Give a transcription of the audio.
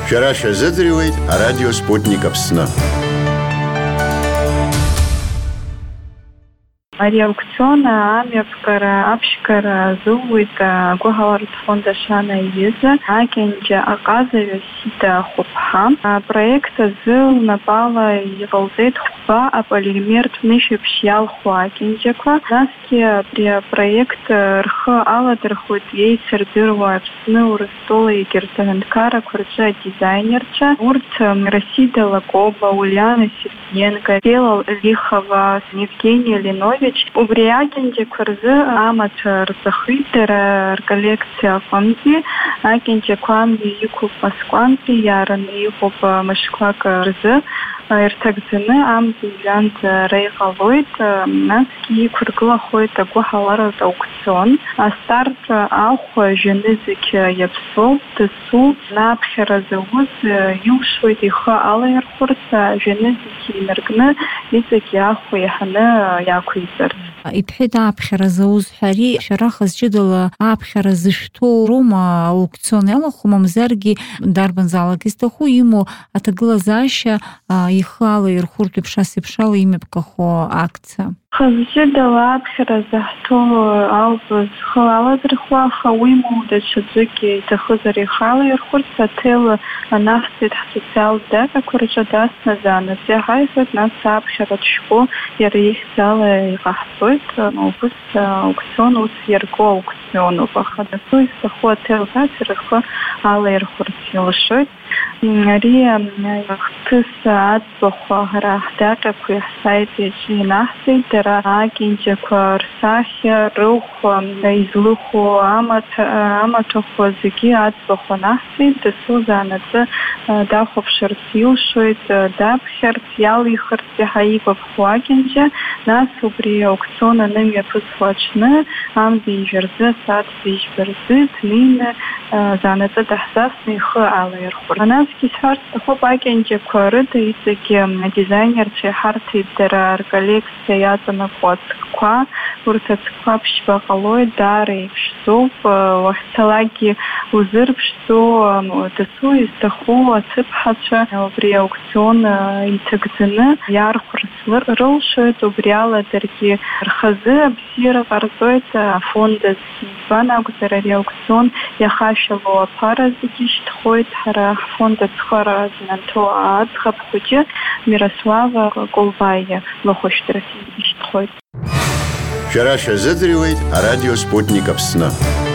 Шәара шәазыӡырҩуеит арадио Спутник Аԥсны. Ари аукцион амҩаԥгара, аԥшьгара азууит агәыҳаларатә фонд Ашана аиза Акьанџьа аҟазаҩы Сида Хәыԥҳа. Апроект азы лнапала иҟалҵеит хәба аполимертә нышәаԥшь иалху акьанџьақәа. Насгьы абри апроект рхы аладырхуеит еицырдыруа Аԥсны, Урыстәыла егьырҭ аҳәынҭқаррақәа рҿы адизайнерцәа. Урҭ Расида Лакоба, Уliana Сергиенко, Бела Лихова, Евгения Линович. Убри акьанџьақәа рзы амаҭәа рҵахит дара рколлекциа аҟынтәи. Акьанџьақәа амҩа иқәуп аскәантәи, иаараны иҟоуп мышқәак рзы. Ирҭагӡаны амза ҩанӡара иҟалоит, насгьы иқәыргылахоит агәыҳаларатә аукцион. Астарт ахәа жәаны зегь иаԥсоуп, дасу наԥхьара зауз иушоит ихы алаирхәырц, жәаны зегь инаркны иҵегь ахәа иаҳаны иақәиҵарц. Ибҳәеит ааԥхьара зауз ҳәа, ари шәара хазҷыдала ааԥхьара зышәҭоу роума аукцион иалаху, мамзаргьы дарбанзаалак изҭаху имоу аҭагылазаашьа ихы алаирхәыртә еиԥшала имҩаԥгахо акциа? Хазҷыдала ааԥхьара заҳҭоу ауп зхы аладырхуа, аха уимоу даҽаӡәгьы иҭахызар ихы алаирхәырц, аҭел анаҳҵеит ҳсоциалтә даҟьақәа рҿы дасны заанаҵы иаҳаиҳәоит, нас ааԥхьара дшәҟәы иара ихьӡ ала иҟаҳҵоит. Убыс аукцион ус иарку аукционуп, аха дасу изҭаху аҭелқәа рхы алаирхәырц илшоит. Ари хҭыс аӡбахә ҳара ҳдаҟьақәа иаҳсааит иаҿы инаҳҵеит, дара акьанџьақәа рсахьа, рыхә, излыху амаҭәахә зегьы аӡбахә анаҳҵеит. Дасу заанаҵы дахәаԥшырц илшоит, даԥхьарц, иалихырц иаҳа игәаԥхо акьанџьа. Нас убри аукцион анымҩаԥысуа аҽны амза ижә рзы, асааҭ ижәба рзы днеины заанаҵы даҳзасны ихы алаирхәырц. Насгьы сҳәарц сҭахуп, акьанџьақәа рыда иҵегь адизайнерцәа иҳарҭеит дара рколлекциа иаҵанакуа ацгқәа. Урҭ ацгқәа ԥшьба ҟалоит, даара иԥшӡоуп, уахьцалакгьы узырԥшӡо. Дасу изҭаху ацыԥҳацәа убри аукцион иҭагӡаны иаархәырц рылшоит. Убри ала даргьы рхазы абзиара ҟарҵоит. Афонд азы акәзар ари аукцион иахашәало аԥара зегьы ишьҭхоит. Ҳара ҳфонд ацхыра знанҭо аӡӷаб хәыҷы Мирослава Колбаиа лыхәышәтәра ишьҭхоит. Шәара шәазыӡырҩуеит арадио Спутник Аԥсны.